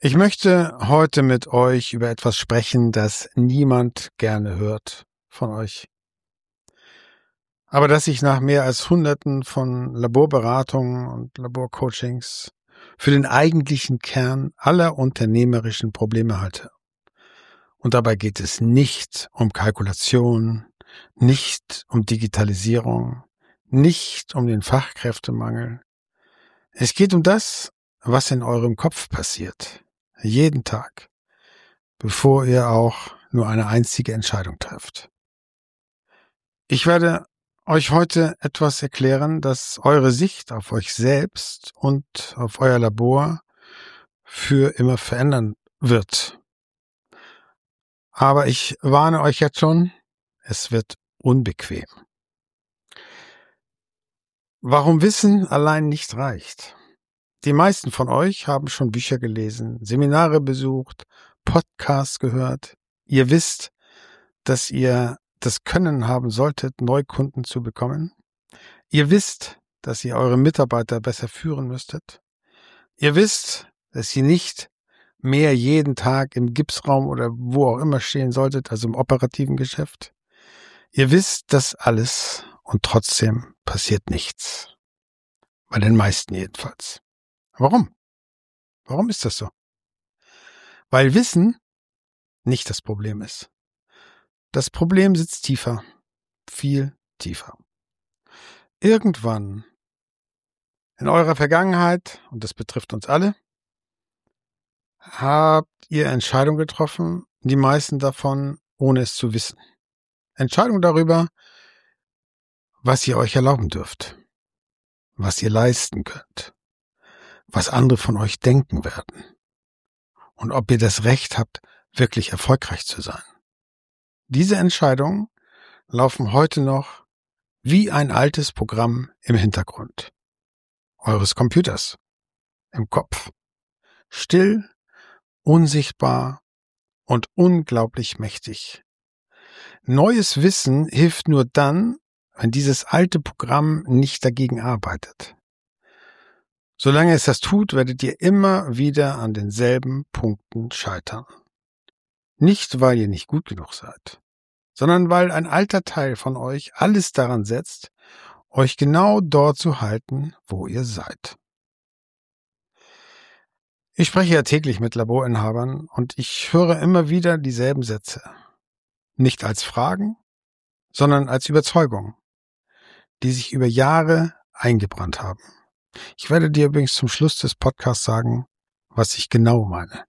Ich möchte heute mit euch über etwas sprechen, das niemand gerne hört von euch. Aber das ich nach mehr als Hunderten von Laborberatungen und Laborcoachings für den eigentlichen Kern aller unternehmerischen Probleme halte. Und dabei geht es nicht um Kalkulation, nicht um Digitalisierung, nicht um den Fachkräftemangel. Es geht um das, was in eurem Kopf passiert. Jeden Tag, bevor ihr auch nur eine einzige Entscheidung trefft. Ich werde euch heute etwas erklären, das eure Sicht auf euch selbst und auf euer Labor für immer verändern wird. Aber ich warne euch jetzt schon, es wird unbequem. Warum Wissen allein nicht reicht. Die meisten von euch haben schon Bücher gelesen, Seminare besucht, Podcasts gehört. Ihr wisst, dass ihr das Können haben solltet, Neukunden zu bekommen. Ihr wisst, dass ihr eure Mitarbeiter besser führen müsstet. Ihr wisst, dass ihr nicht mehr jeden Tag im Gipsraum oder wo auch immer stehen solltet, also im operativen Geschäft. Ihr wisst das alles und trotzdem passiert nichts. Bei den meisten jedenfalls. Warum? Warum ist das so? Weil Wissen nicht das Problem ist. Das Problem sitzt tiefer, viel tiefer. Irgendwann in eurer Vergangenheit, und das betrifft uns alle, habt ihr Entscheidungen getroffen, die meisten davon ohne es zu wissen. Entscheidungen darüber, was ihr euch erlauben dürft, was ihr leisten könnt, was andere von euch denken werden und ob ihr das Recht habt, wirklich erfolgreich zu sein. Diese Entscheidungen laufen heute noch wie ein altes Programm im Hintergrund eures Computers, im Kopf. Still, unsichtbar und unglaublich mächtig. Neues Wissen hilft nur dann, wenn dieses alte Programm nicht dagegen arbeitet. Solange es das tut, werdet ihr immer wieder an denselben Punkten scheitern. Nicht, weil ihr nicht gut genug seid, sondern weil ein alter Teil von euch alles daran setzt, euch genau dort zu halten, wo ihr seid. Ich spreche ja täglich mit Laborinhabern und ich höre immer wieder dieselben Sätze. Nicht als Fragen, sondern als Überzeugung, die sich über Jahre eingebrannt haben. Ich werde dir übrigens zum Schluss des Podcasts sagen, was ich genau meine.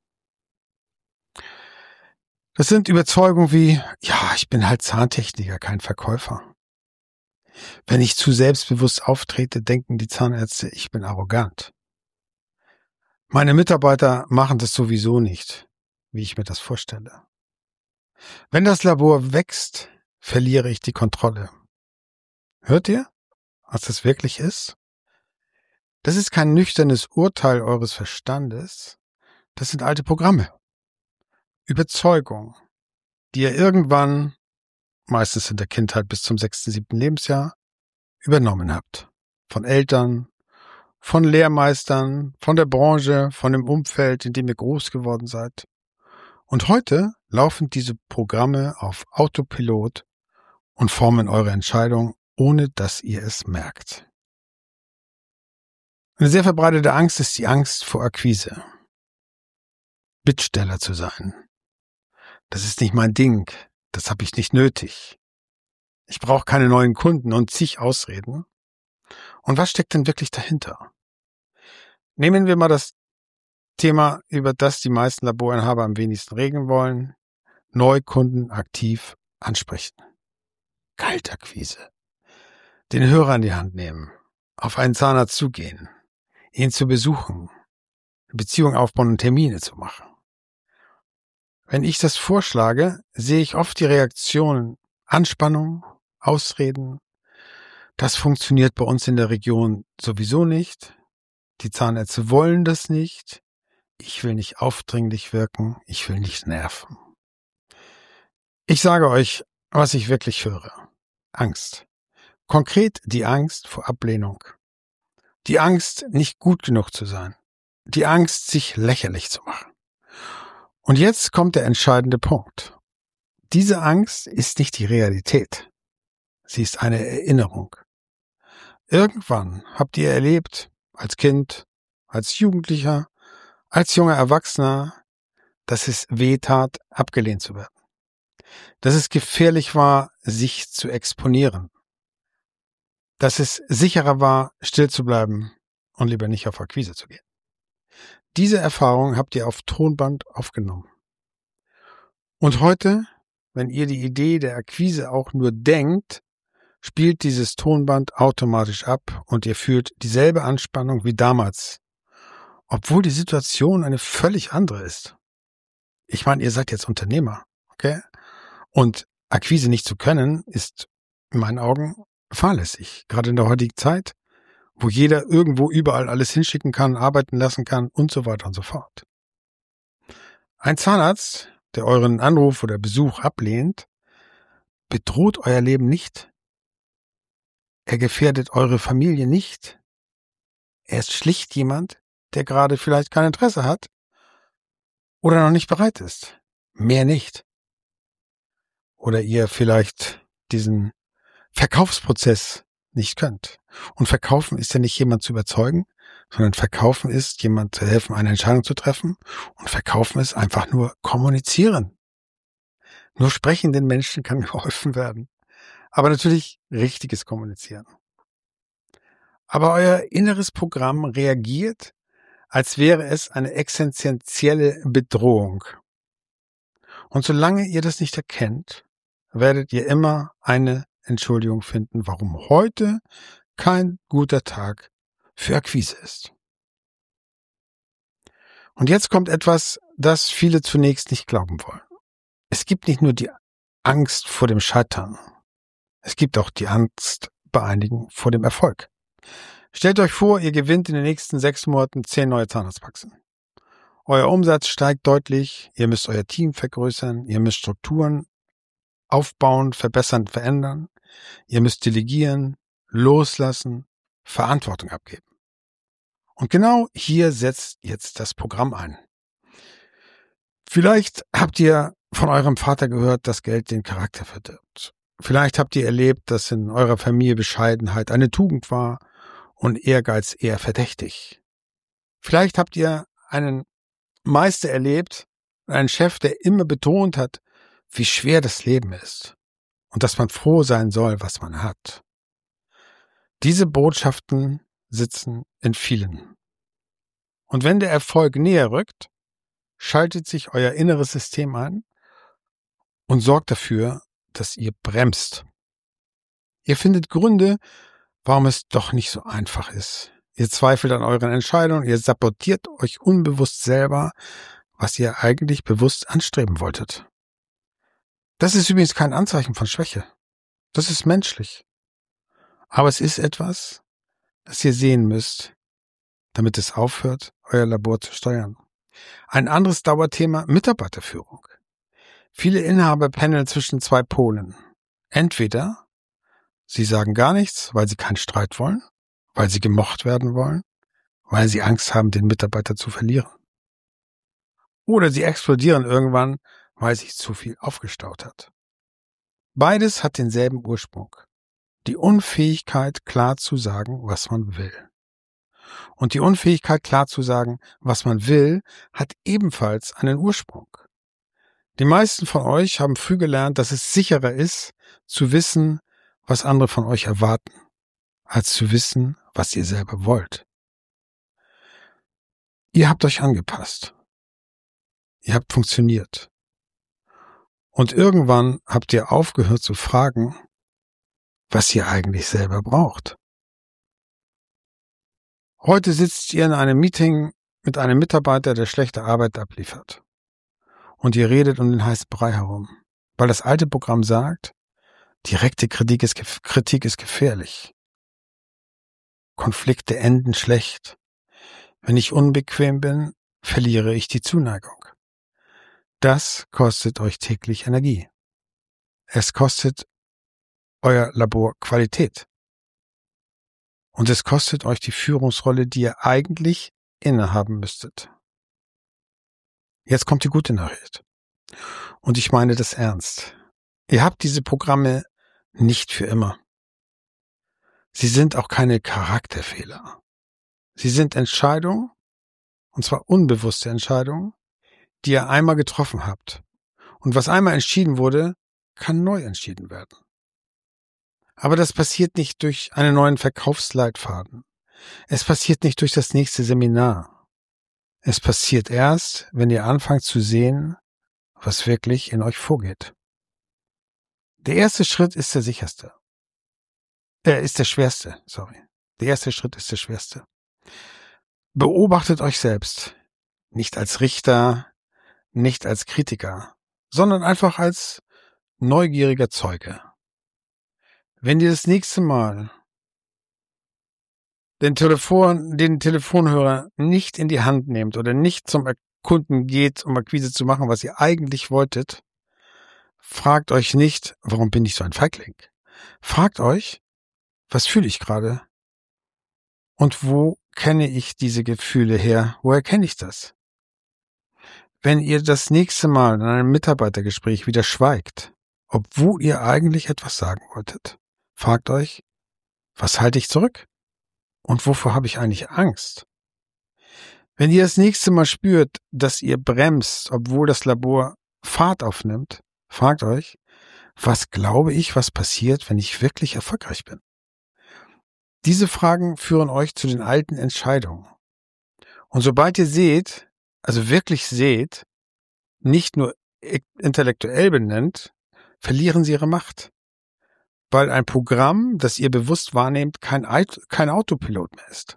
Das sind Überzeugungen wie, ja, ich bin halt Zahntechniker, kein Verkäufer. Wenn ich zu selbstbewusst auftrete, denken die Zahnärzte, ich bin arrogant. Meine Mitarbeiter machen das sowieso nicht, wie ich mir das vorstelle. Wenn das Labor wächst, verliere ich die Kontrolle. Hört ihr, was das wirklich ist? Das ist kein nüchternes Urteil eures Verstandes, das sind alte Programme. Überzeugung, die ihr irgendwann, meistens in der Kindheit bis zum 6., 7. Lebensjahr, übernommen habt. Von Eltern, von Lehrmeistern, von der Branche, von dem Umfeld, in dem ihr groß geworden seid. Und heute laufen diese Programme auf Autopilot und formen eure Entscheidung, ohne dass ihr es merkt. Eine sehr verbreitete Angst ist die Angst vor Akquise. Bittsteller zu sein. Das ist nicht mein Ding, das habe ich nicht nötig. Ich brauche keine neuen Kunden und zig Ausreden. Und was steckt denn wirklich dahinter? Nehmen wir mal das Thema, über das die meisten Laborinhaber am wenigsten reden wollen. Neukunden aktiv ansprechen. Kaltakquise. Den Hörer in die Hand nehmen. Auf einen Zahnarzt zugehen. Ihn zu besuchen. Eine Beziehung aufbauen und Termine zu machen. Wenn ich das vorschlage, sehe ich oft die Reaktionen. Anspannung, Ausreden. Das funktioniert bei uns in der Region sowieso nicht. Die Zahnärzte wollen das nicht. Ich will nicht aufdringlich wirken. Ich will nicht nerven. Ich sage euch, was ich wirklich höre. Angst. Konkret die Angst vor Ablehnung. Die Angst, nicht gut genug zu sein. Die Angst, sich lächerlich zu machen. Und jetzt kommt der entscheidende Punkt. Diese Angst ist nicht die Realität. Sie ist eine Erinnerung. Irgendwann habt ihr erlebt, als Kind, als Jugendlicher, als junger Erwachsener, dass es weh tat, abgelehnt zu werden. Dass es gefährlich war, sich zu exponieren. Dass es sicherer war, still zu bleiben und lieber nicht auf Akquise zu gehen. Diese Erfahrung habt ihr auf Tonband aufgenommen. Und heute, wenn ihr die Idee der Akquise auch nur denkt, spielt dieses Tonband automatisch ab und ihr fühlt dieselbe Anspannung wie damals, obwohl die Situation eine völlig andere ist. Ich meine, ihr seid jetzt Unternehmer, okay? Und Akquise nicht zu können, ist in meinen Augen fahrlässig, gerade in der heutigen Zeit, wo jeder irgendwo überall alles hinschicken kann, arbeiten lassen kann und so weiter und so fort. Ein Zahnarzt, der euren Anruf oder Besuch ablehnt, bedroht euer Leben nicht. Er gefährdet eure Familie nicht. Er ist schlicht jemand, der gerade vielleicht kein Interesse hat oder noch nicht bereit ist. Mehr nicht. Oder ihr vielleicht diesen Verkaufsprozess nicht könnt. Und verkaufen ist ja nicht jemand zu überzeugen, sondern verkaufen ist jemand zu helfen, eine Entscheidung zu treffen. Und verkaufen ist einfach nur kommunizieren. Nur sprechenden Menschen kann geholfen werden. Aber natürlich richtiges Kommunizieren. Aber euer inneres Programm reagiert, als wäre es eine existenzielle Bedrohung. Und solange ihr das nicht erkennt, werdet ihr immer eine Entschuldigung finden, warum heute kein guter Tag für Akquise ist. Und jetzt kommt etwas, das viele zunächst nicht glauben wollen. Es gibt nicht nur die Angst vor dem Scheitern. Es gibt auch die Angst bei einigen vor dem Erfolg. Stellt euch vor, ihr gewinnt in den nächsten 6 Monaten 10 neue Zahnarztpraxen. Euer Umsatz steigt deutlich, ihr müsst euer Team vergrößern, ihr müsst Strukturen aufbauen, verbessern, verändern, ihr müsst delegieren, loslassen, Verantwortung abgeben. Und genau hier setzt jetzt das Programm ein. Vielleicht habt ihr von eurem Vater gehört, dass Geld den Charakter verdirbt. Vielleicht habt ihr erlebt, dass in eurer Familie Bescheidenheit eine Tugend war und Ehrgeiz eher verdächtig. Vielleicht habt ihr einen Meister erlebt, einen Chef, der immer betont hat, wie schwer das Leben ist und dass man froh sein soll, was man hat. Diese Botschaften sitzen in vielen. Und wenn der Erfolg näher rückt, schaltet sich euer inneres System ein und sorgt dafür, dass ihr bremst. Ihr findet Gründe, warum es doch nicht so einfach ist. Ihr zweifelt an euren Entscheidungen, ihr sabotiert euch unbewusst selber, was ihr eigentlich bewusst anstreben wolltet. Das ist übrigens kein Anzeichen von Schwäche. Das ist menschlich. Aber es ist etwas, das ihr sehen müsst, damit es aufhört, euer Labor zu steuern. Ein anderes Dauerthema: Mitarbeiterführung. Viele Inhaber pendeln zwischen 2 Polen. Entweder sie sagen gar nichts, weil sie keinen Streit wollen, weil sie gemocht werden wollen, weil sie Angst haben, den Mitarbeiter zu verlieren. Oder sie explodieren irgendwann, weil sich zu viel aufgestaut hat. Beides hat denselben Ursprung: die Unfähigkeit, klar zu sagen, was man will. Und die Unfähigkeit, klar zu sagen, was man will, hat ebenfalls einen Ursprung. Die meisten von euch haben früh gelernt, dass es sicherer ist, zu wissen, was andere von euch erwarten, als zu wissen, was ihr selber wollt. Ihr habt euch angepasst. Ihr habt funktioniert. Und irgendwann habt ihr aufgehört zu fragen, was ihr eigentlich selber braucht. Heute sitzt ihr in einem Meeting mit einem Mitarbeiter, der schlechte Arbeit abliefert. Und ihr redet um den heißen Brei herum, weil das alte Programm sagt, direkte Kritik ist gefährlich. Konflikte enden schlecht. Wenn ich unbequem bin, verliere ich die Zuneigung. Das kostet euch täglich Energie. Es kostet euer Labor Qualität. Und es kostet euch die Führungsrolle, die ihr eigentlich innehaben müsstet. Jetzt kommt die gute Nachricht. Und ich meine das ernst. Ihr habt diese Programme nicht für immer. Sie sind auch keine Charakterfehler. Sie sind Entscheidungen, und zwar unbewusste Entscheidungen, die ihr einmal getroffen habt. Und was einmal entschieden wurde, kann neu entschieden werden. Aber das passiert nicht durch einen neuen Verkaufsleitfaden. Es passiert nicht durch das nächste Seminar. Es passiert erst, wenn ihr anfangt zu sehen, was wirklich in euch vorgeht. Der erste Schritt ist der sicherste. Ist der schwerste, sorry. Der erste Schritt ist der schwerste. Beobachtet euch selbst. Nicht als Richter, nicht als Kritiker, sondern einfach als neugieriger Zeuge. Wenn ihr das nächste Mal den Telefonhörer nicht in die Hand nehmt oder nicht zum Kunden geht, um Akquise zu machen, was ihr eigentlich wolltet, fragt euch nicht, warum bin ich so ein Feigling? Fragt euch, was fühle ich gerade? Und wo kenne ich diese Gefühle her? Woher kenne ich das? Wenn ihr das nächste Mal in einem Mitarbeitergespräch wieder schweigt, obwohl ihr eigentlich etwas sagen wolltet, fragt euch, was halte ich zurück? Und wovor habe ich eigentlich Angst? Wenn ihr das nächste Mal spürt, dass ihr bremst, obwohl das Labor Fahrt aufnimmt, fragt euch, was glaube ich, was passiert, wenn ich wirklich erfolgreich bin? Diese Fragen führen euch zu den alten Entscheidungen. Und sobald ihr seht, also wirklich seht, nicht nur intellektuell benennt, verlieren sie ihre Macht. Weil ein Programm, das ihr bewusst wahrnehmt, kein Autopilot mehr ist.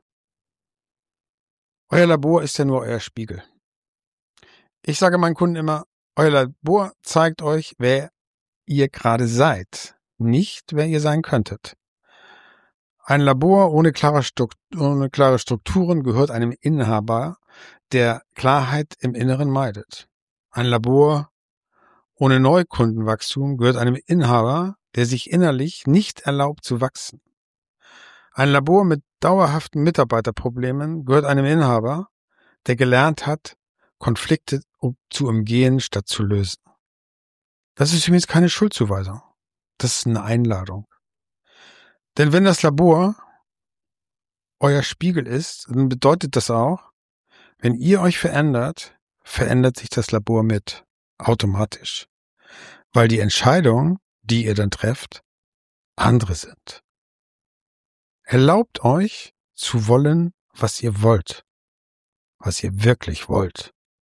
Euer Labor ist ja nur euer Spiegel. Ich sage meinen Kunden immer, euer Labor zeigt euch, wer ihr gerade seid, nicht wer ihr sein könntet. Ein Labor ohne klare Strukturen gehört einem Inhaber, der Klarheit im Inneren meidet. Ein Labor ohne Neukundenwachstum gehört einem Inhaber, der sich innerlich nicht erlaubt zu wachsen. Ein Labor mit dauerhaften Mitarbeiterproblemen gehört einem Inhaber, der gelernt hat, Konflikte zu umgehen, statt zu lösen. Das ist übrigens keine Schuldzuweisung. Das ist eine Einladung. Denn wenn das Labor euer Spiegel ist, dann bedeutet das auch, wenn ihr euch verändert, verändert sich das Labor mit, automatisch. Weil die Entscheidungen, die ihr dann trefft, andere sind. Erlaubt euch zu wollen, was ihr wollt, was ihr wirklich wollt.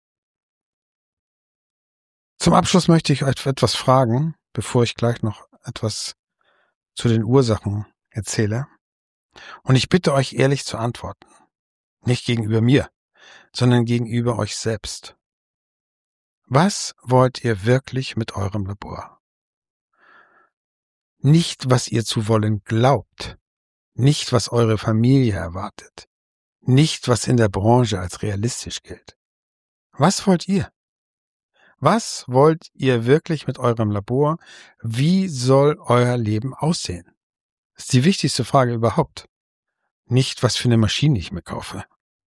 Zum Abschluss möchte ich euch etwas fragen, bevor ich gleich noch etwas zu den Ursachen erzähle. Und ich bitte euch ehrlich zu antworten. Nicht gegenüber mir, sondern gegenüber euch selbst. Was wollt ihr wirklich mit eurem Labor? Nicht, was ihr zu wollen glaubt. Nicht, was eure Familie erwartet. Nicht, was in der Branche als realistisch gilt. Was wollt ihr? Was wollt ihr wirklich mit eurem Labor? Wie soll euer Leben aussehen? Das ist die wichtigste Frage überhaupt. Nicht, was für eine Maschine ich mir kaufe.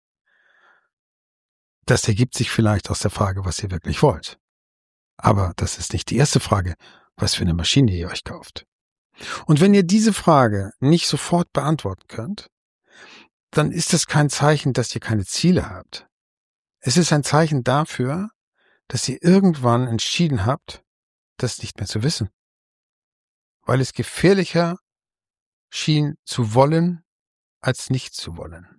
Das ergibt sich vielleicht aus der Frage, was ihr wirklich wollt. Aber das ist nicht die erste Frage, was für eine Maschine ihr euch kauft. Und wenn ihr diese Frage nicht sofort beantworten könnt, dann ist das kein Zeichen, dass ihr keine Ziele habt. Es ist ein Zeichen dafür, dass ihr irgendwann entschieden habt, das nicht mehr zu wissen. Weil es gefährlicher schien zu wollen, als nicht zu wollen.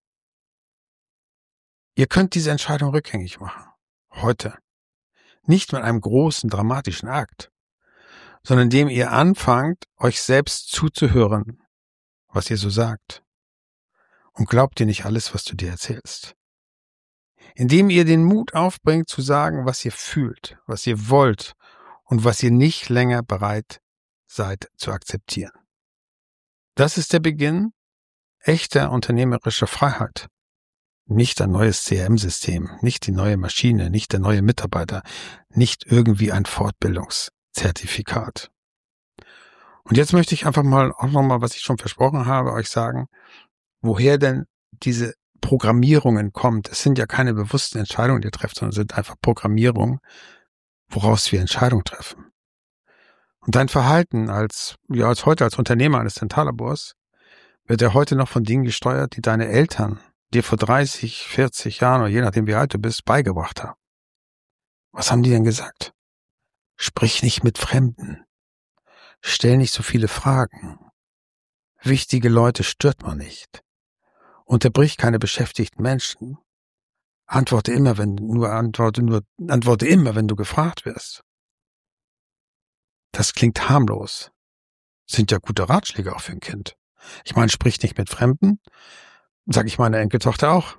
Ihr könnt diese Entscheidung rückgängig machen. Heute. Nicht mit einem großen, dramatischen Akt, sondern indem ihr anfangt, euch selbst zuzuhören, was ihr so sagt. Und glaubt dir nicht alles, was du dir erzählst. Indem ihr den Mut aufbringt, zu sagen, was ihr fühlt, was ihr wollt und was ihr nicht länger bereit seid zu akzeptieren. Das ist der Beginn echter unternehmerischer Freiheit. Nicht ein neues CRM-System, nicht die neue Maschine, nicht der neue Mitarbeiter, nicht irgendwie ein Fortbildungszertifikat. Und jetzt möchte ich einfach mal, auch nochmal, was ich schon versprochen habe, euch sagen, woher denn diese Programmierungen kommt. Es sind ja keine bewussten Entscheidungen, die ihr trefft, sondern sind einfach Programmierungen, woraus wir Entscheidungen treffen. Und dein Verhalten als Unternehmer eines Dentallabors wird ja heute noch von Dingen gesteuert, die deine Eltern dir vor 30, 40 Jahren oder je nachdem wie alt du bist, beigebracht haben. Was haben die denn gesagt? Sprich nicht mit Fremden. Stell nicht so viele Fragen. Wichtige Leute stört man nicht. Unterbrich keine beschäftigten Menschen. Antworte immer, wenn du gefragt wirst. Das klingt harmlos. Sind ja gute Ratschläge auch für ein Kind. Ich meine, sprich nicht mit Fremden, sage ich meiner Enkeltochter auch.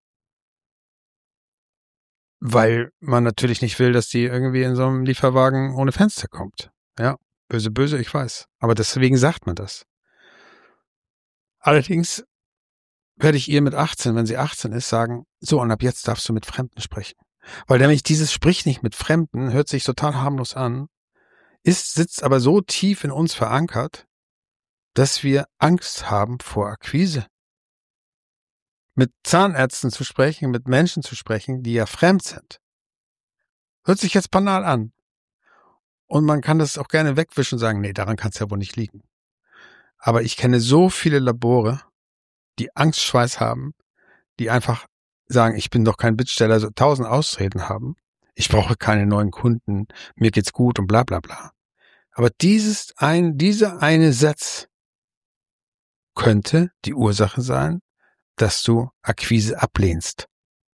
Weil man natürlich nicht will, dass die irgendwie in so einem Lieferwagen ohne Fenster kommt. Ja, böse, böse, ich weiß. Aber deswegen sagt man das. Allerdings werde ich ihr mit 18, wenn sie 18 ist, sagen, so, und ab jetzt darfst du mit Fremden sprechen. Weil nämlich dieses Sprich nicht mit Fremden hört sich total harmlos an, sitzt aber so tief in uns verankert, dass wir Angst haben vor Akquise. Mit Zahnärzten zu sprechen, mit Menschen zu sprechen, die ja fremd sind. Hört sich jetzt banal an. Und man kann das auch gerne wegwischen und sagen, nee, daran kann es ja wohl nicht liegen. Aber ich kenne so viele Labore, die Angstschweiß haben, die einfach sagen, ich bin doch kein Bittsteller, so 1000 Ausreden haben. Ich brauche keine neuen Kunden, mir geht's gut und bla bla bla. Aber dieser eine Satz könnte die Ursache sein, dass du Akquise ablehnst.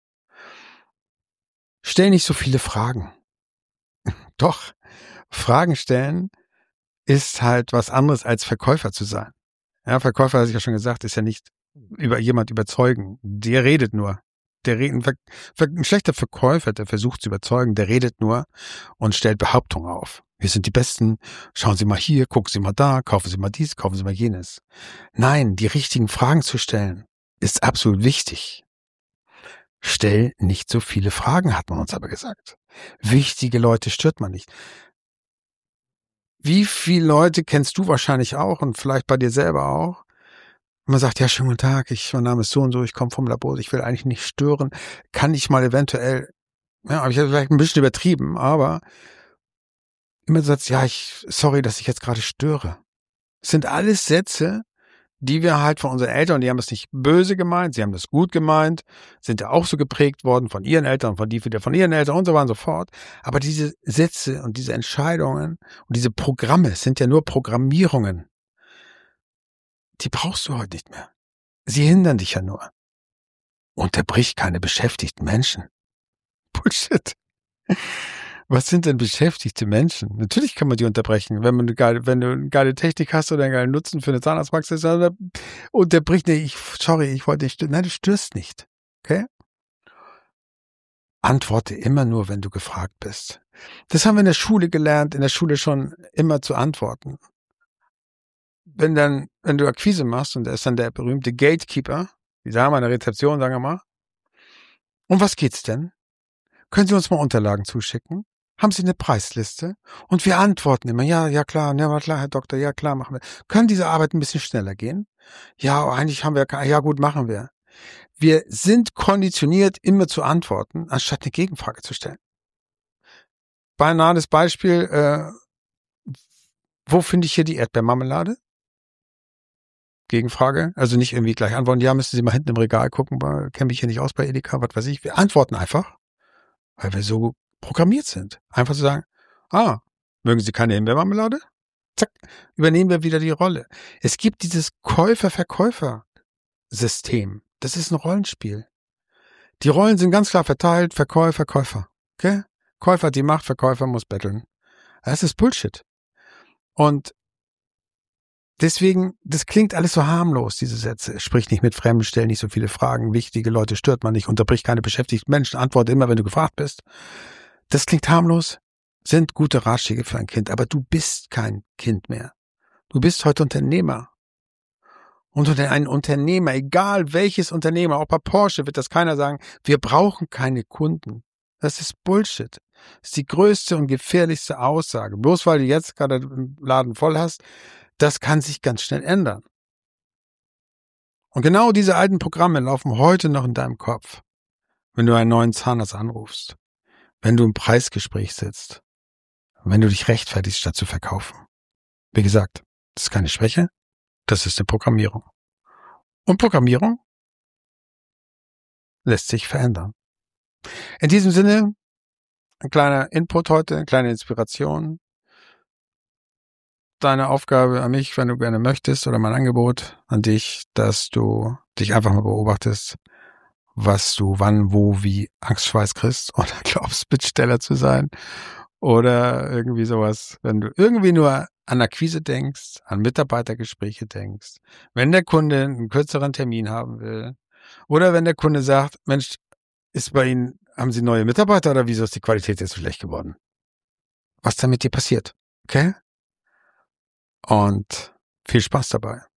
Stell nicht so viele Fragen. Doch, Fragen stellen ist halt was anderes als Verkäufer zu sein. Ja, Verkäufer, habe ich ja schon gesagt, ist ja nicht über jemand überzeugen. Der redet nur. Ein schlechter Verkäufer, der versucht zu überzeugen, der redet nur und stellt Behauptungen auf. Wir sind die Besten, schauen Sie mal hier, gucken Sie mal da, kaufen Sie mal dies, kaufen Sie mal jenes. Nein, die richtigen Fragen zu stellen, ist absolut wichtig. Stell nicht so viele Fragen, hat man uns aber gesagt. Wichtige Leute stört man nicht. Wie viele Leute kennst du wahrscheinlich auch und vielleicht bei dir selber auch? Man sagt, ja, schönen guten Tag, mein Name ist so und so, ich komme vom Labor, ich will eigentlich nicht stören. Kann ich mal eventuell, ja, habe ich vielleicht ein bisschen übertrieben, aber immer so Satz, ja, sorry, dass ich jetzt gerade störe. Das sind alles Sätze, die wir halt von unseren Eltern, die haben das nicht böse gemeint, sie haben das gut gemeint, sind ja auch so geprägt worden von ihren Eltern, von ihren Eltern und so weiter und so fort. Aber diese Sätze und diese Entscheidungen und diese Programme sind ja nur Programmierungen. Die brauchst du heute nicht mehr. Sie hindern dich ja nur. Unterbrich keine beschäftigten Menschen. Bullshit. Was sind denn beschäftigte Menschen? Natürlich kann man die unterbrechen. Wenn du eine geile Technik hast oder einen geilen Nutzen für eine Zahnarztpraxis, unterbrich nicht. Ich wollte nicht stören. Nein, du störst nicht. Okay? Antworte immer nur, wenn du gefragt bist. Das haben wir in der Schule gelernt, in der Schule schon immer zu antworten. Wenn du Akquise machst und da ist dann der berühmte Gatekeeper, die Dame an der Rezeption, sagen wir mal, um was geht's denn? Können Sie uns mal Unterlagen zuschicken? Haben Sie eine Preisliste? Und wir antworten immer, ja klar, Herr Doktor, ja klar, machen wir. Können diese Arbeit ein bisschen schneller gehen? Ja, eigentlich haben wir, ja gut, machen wir. Wir sind konditioniert, immer zu antworten, anstatt eine Gegenfrage zu stellen. Banales Beispiel, wo finde ich hier die Erdbeermarmelade? Gegenfrage, also nicht irgendwie gleich antworten, ja, müssen Sie mal hinten im Regal gucken, kenne mich hier nicht aus bei Edeka, was weiß ich. Wir antworten einfach, weil wir so programmiert sind. Einfach zu sagen, mögen Sie keine Himbeermarmelade? Zack, übernehmen wir wieder die Rolle. Es gibt dieses Käufer-Verkäufer-System. Das ist ein Rollenspiel. Die Rollen sind ganz klar verteilt, Verkäufer, Käufer. Okay? Käufer hat die Macht, Verkäufer muss betteln. Das ist Bullshit. Und deswegen, das klingt alles so harmlos, diese Sätze. Sprich nicht mit Fremden, stell nicht so viele Fragen, wichtige Leute stört man nicht, unterbrich keine beschäftigten Menschen, antworte immer, wenn du gefragt bist. Das klingt harmlos, sind gute Ratschläge für ein Kind, aber du bist kein Kind mehr. Du bist heute Unternehmer. Und unter ein Unternehmer, egal welches Unternehmer, auch bei Porsche wird das keiner sagen, wir brauchen keine Kunden. Das ist Bullshit. Das ist die größte und gefährlichste Aussage. Bloß weil du jetzt gerade den Laden voll hast, das kann sich ganz schnell ändern. Und genau diese alten Programme laufen heute noch in deinem Kopf, wenn du einen neuen Zahnarzt anrufst, wenn du im Preisgespräch sitzt, wenn du dich rechtfertigst, statt zu verkaufen. Wie gesagt, das ist keine Schwäche, das ist eine Programmierung. Und Programmierung lässt sich verändern. In diesem Sinne, ein kleiner Input heute, eine kleine Inspiration. Deine Aufgabe an mich, wenn du gerne möchtest, oder mein Angebot an dich, dass du dich einfach mal beobachtest, was du wann, wo, wie Angstschweiß kriegst oder glaubst, Bittsteller zu sein oder irgendwie sowas. Wenn du irgendwie nur an Akquise denkst, an Mitarbeitergespräche denkst, wenn der Kunde einen kürzeren Termin haben will oder wenn der Kunde sagt, Mensch, ist bei Ihnen, haben Sie neue Mitarbeiter oder wieso ist die Qualität jetzt so schlecht geworden? Was da mit dir passiert, okay? Und viel Spaß dabei.